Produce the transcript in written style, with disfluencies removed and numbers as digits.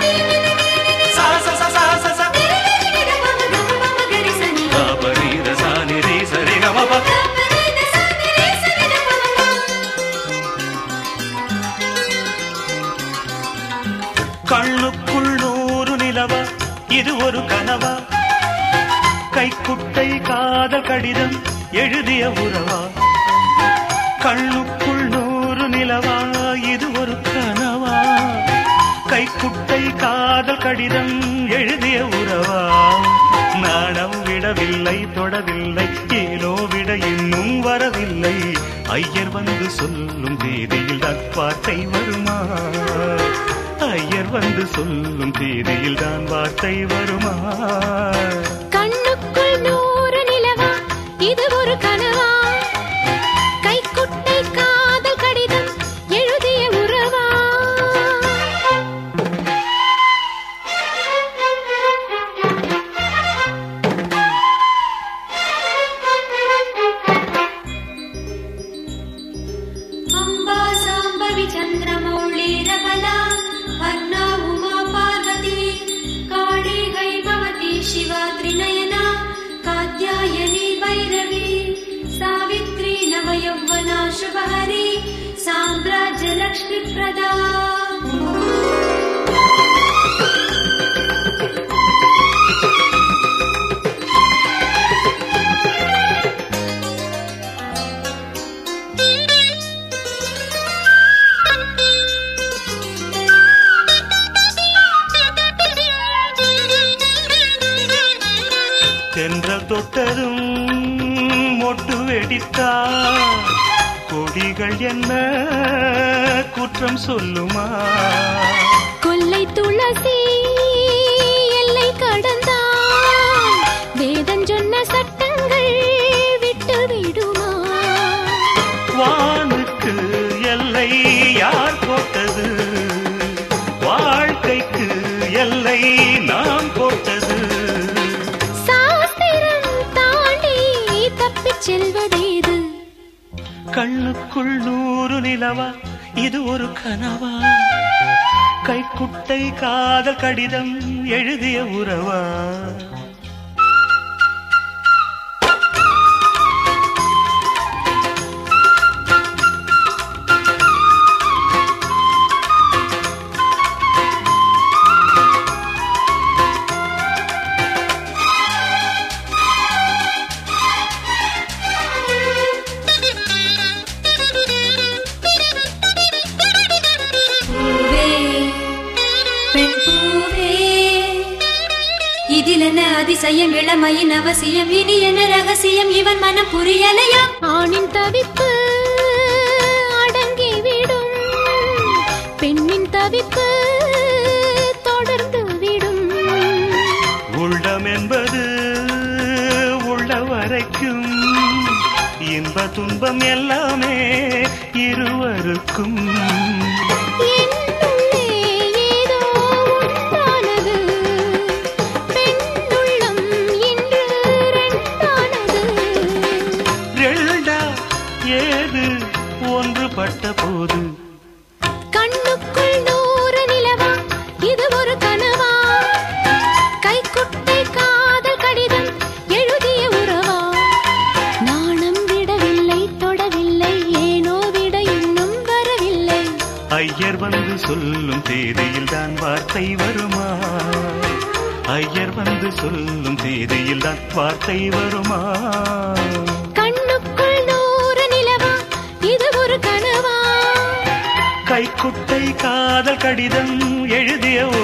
கண்ணுக்குள் 100 நிலவா இது ஒரு கனவா கைக்குட்டை காதல் கடிதம் எழுதிய உறவா கண்ணுக்குள் 100 நிலவா இது ஒரு கனவா கைக்குட்டை காதல் கடிதம் எழுதிய உறவா நாணம் விடவில்லை தொடவில்லை ஏனோ விட இன்னும் வரவில்லை ஐயர் வந்து சொல்லும் தேதியில் வார்த்தை வருமா ஐயர் வந்து சொல்லும் தேதியில் தான் வார்த்தை வருமா கண்ணுக்குள் 100 நிலவா இது ஒரு கனவா கைக்குட்டை காதல் கடிதம் எழுதிய உறவா அம்பா சாம்பவி சந்திரமௌளிரபலா अन्ना उमा पार्वती काली हैमवती शिवा त्रिनयना कात्यायनी भैरवी सावित्री नवयौवना शुभहरी साम्राज्य लक्ष्मी प्रदा தென்றல் தொட்டதும் மொட்டு வெடித்தா கொடிகள் என்ன குற்றம் சொல்லுமா கொல்லை துளசி எல்லை கடந்தான் வேதம் சொன்ன சட்டங்கள் விட்டு விடுமா வானுக்கு எல்லை யார் போட்டது வாழ்க்கைக்கு எல்லை நாம் போட்டது செல்வதேது கண்ணுக்குள் 100 நிலவா இது ஒரு கனவா கைக்குட்டை காதல் கடிதம் எழுதிய உறவா இதிலென்ன அதிசயம் இளமையின் அவசியம் இனி என்ன ரகசியம் இவன் மனம் புரியலையா ஆணின் தவிப்பு அடங்கிவிடும் பெண்ணின் தவிப்பு தொடர்ந்து விடும் உள்ளம் என்பது உள்ள வரைக்கும் இன்ப துன்பம் எல்லாமே இருவருக்கும் ஒன்றுபட்ட போது கண்ணுக்குள் 100 நிலவா இது ஒரு கனவா கைக்குட்டை காதல் கடிதம் எழுதிய உறவா நாணம் விடவில்லை தொடவில்லை ஏனோ விட இன்னும் வரவில்லை ஐயர் வந்து சொல்லும் தேதியில் தான் வார்த்தை வருமா ஐயர் வந்து சொல்லும் தேதியில் தான் வார்த்தை வருமா கண்ணுக்குள் 100 நிலவா இது ஒரு கனவா கைக்குட்டை காதல் கடிதம் எழுதிய